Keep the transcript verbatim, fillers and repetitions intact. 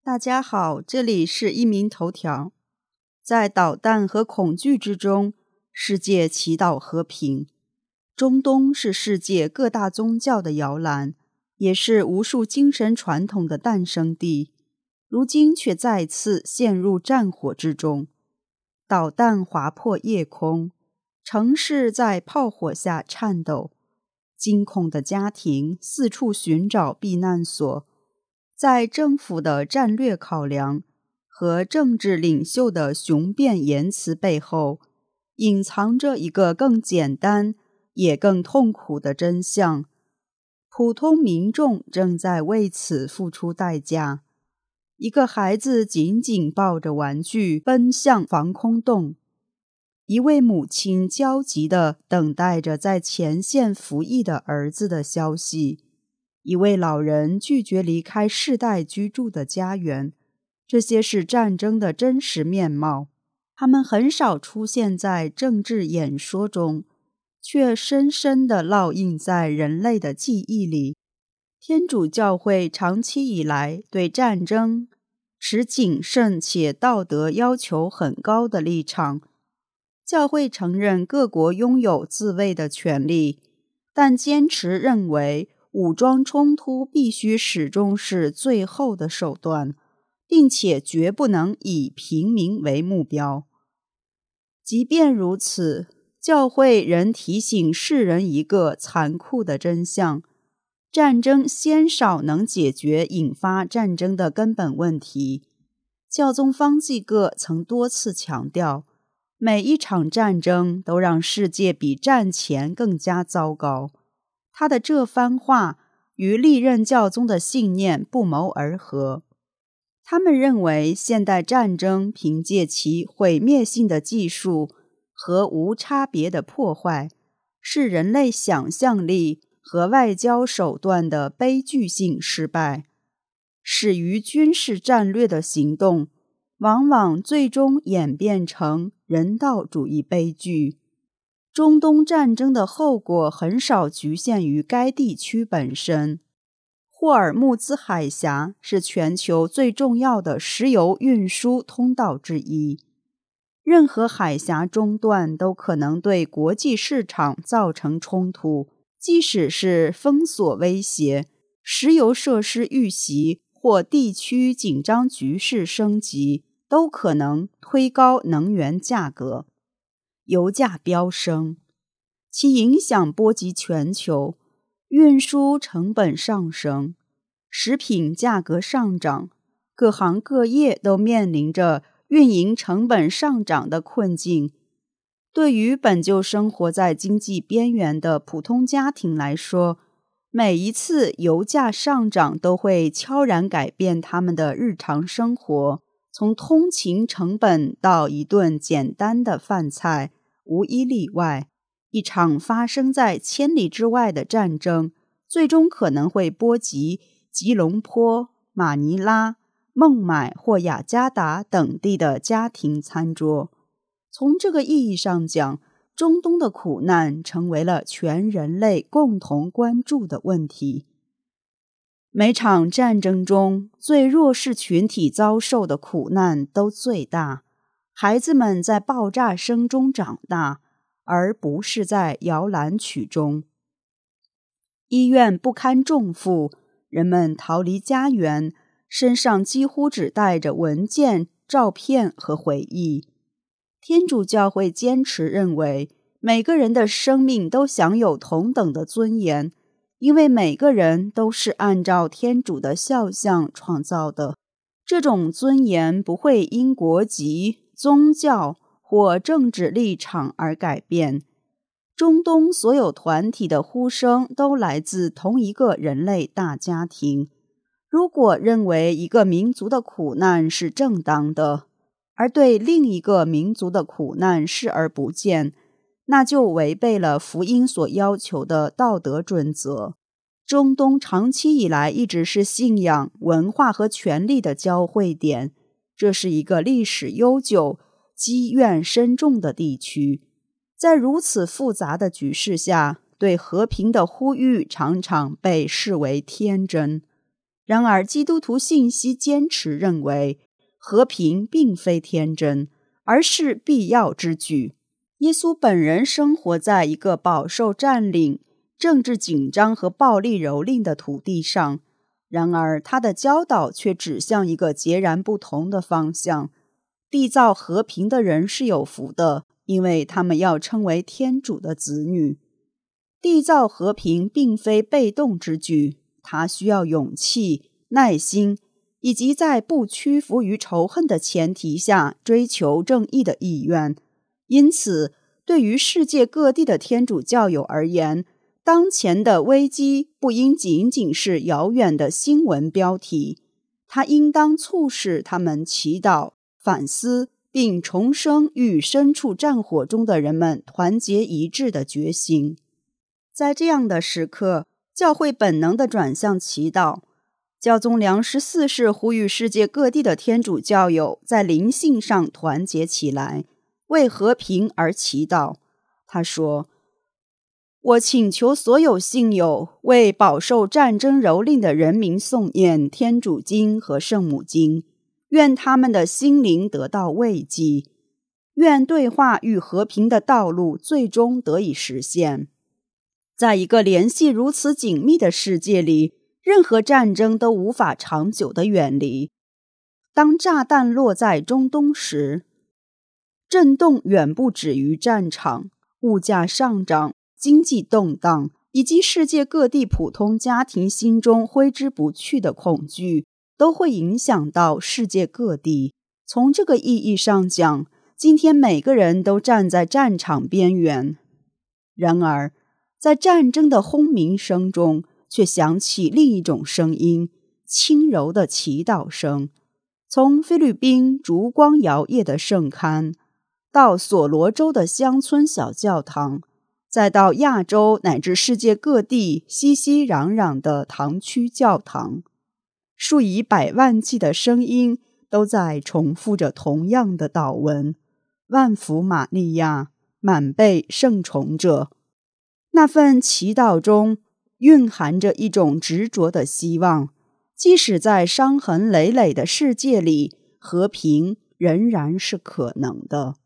大家好，这里是一鸣头条。在导弹和恐惧之中，世界祈祷和平。中东是世界各大宗教的摇篮，也是无数精神传统的诞生地，如今却再次陷入战火之中。导弹划破夜空，城市在炮火下颤抖，惊恐的家庭四处寻找避难所。在政府的战略考量和政治领袖的雄辩言辞背后，隐藏着一个更简单也更痛苦的真相：普通民众正在为此付出代价。一个孩子紧紧抱着玩具奔向防空洞，一位母亲焦急地等待着在前线服役的儿子的消息，一位老人拒绝离开世代居住的家园。这些是战争的真实面貌，他们很少出现在政治演说中，却深深地烙印在人类的记忆里。天主教会长期以来对战争持谨慎且道德要求很高的立场。教会承认各国拥有自卫的权利，但坚持认为武装冲突必须始终是最后的手段，并且绝不能以平民为目标。即便如此，教会仍提醒世人一个残酷的真相：战争鲜少能解决引发战争的根本问题。教宗方济各曾多次强调，每一场战争都让世界比战前更加糟糕。他的这番话与历任教宗的信念不谋而合。他们认为现代战争凭借其毁灭性的技术和无差别的破坏，是人类想象力和外交手段的悲剧性失败。始于军事战略的行动，往往最终演变成人道主义悲剧。中东战争的后果很少局限于该地区本身。霍尔木兹海峡是全球最重要的石油运输通道之一，任何海峡中断都可能对国际市场造成冲突，即使是封锁威胁、石油设施遇袭或地区紧张局势升级，都可能推高能源价格。油价飙升，其影响波及全球，运输成本上升，食品价格上涨，各行各业都面临着运营成本上涨的困境。对于本就生活在经济边缘的普通家庭来说，每一次油价上涨都会悄然改变他们的日常生活，从通勤成本到一顿简单的饭菜，无一例外。一场发生在千里之外的战争，最终可能会波及吉隆坡、马尼拉、孟买或雅加达等地的家庭餐桌。从这个意义上讲，中东的苦难成为了全人类共同关注的问题。每场战争中，最弱势群体遭受的苦难都最大。孩子们在爆炸声中长大，而不是在摇篮曲中。医院不堪重负，人们逃离家园，身上几乎只带着文件、照片和回忆。天主教会坚持认为，每个人的生命都享有同等的尊严，因为每个人都是按照天主的肖像创造的。这种尊严不会因国籍、宗教或政治立场而改变。中东所有团体的呼声都来自同一个人类大家庭。如果认为一个民族的苦难是正当的，而对另一个民族的苦难视而不见，那就违背了福音所要求的道德准则。中东长期以来一直是信仰、文化和权力的交汇点，这是一个历史悠久、积怨深重的地区。在如此复杂的局势下，对和平的呼吁常常被视为天真。 然而基督徒信息坚持认为，和平并非天真，而是必要之举。耶稣本人生活在一个饱受占领、政治紧张和暴力蹂躏的土地上，然而他的教导却指向一个截然不同的方向。缔造和平的人是有福的，因为他们要称为天主的子女。缔造和平并非被动之举，它需要勇气、耐心，以及在不屈服于仇恨的前提下追求正义的意愿。因此，对于世界各地的天主教友而言，当前的危机不应仅仅是遥远的新闻标题，它应当促使他们祈祷、反思，并重生与身处战火中的人们团结一致的决心。在这样的时刻，教会本能地转向祈祷。教宗良十四世呼吁世界各地的天主教友在灵性上团结起来，为和平而祈祷。他说：我请求所有信友为饱受战争蹂躏的人民诵念天主经和圣母经，愿他们的心灵得到慰藉，愿对话与和平的道路最终得以实现。在一个联系如此紧密的世界里，任何战争都无法长久地远离。当炸弹落在中东时，震动远不止于战场，物价上涨、经济动荡，以及世界各地普通家庭心中挥之不去的恐惧，都会影响到世界各地。从这个意义上讲，今天每个人都站在战场边缘。然而，在战争的轰鸣声中，却响起另一种声音，轻柔的祈祷声。从菲律宾烛光摇曳的圣龛，到索罗州的乡村小教堂，再到亚洲乃至世界各地熙熙攘攘的堂区教堂，数以百万计的声音都在重复着同样的祷文：万福玛利亚，满被圣宠者。那份祈祷中蕴含着一种执着的希望，即使在伤痕累累的世界里，和平仍然是可能的。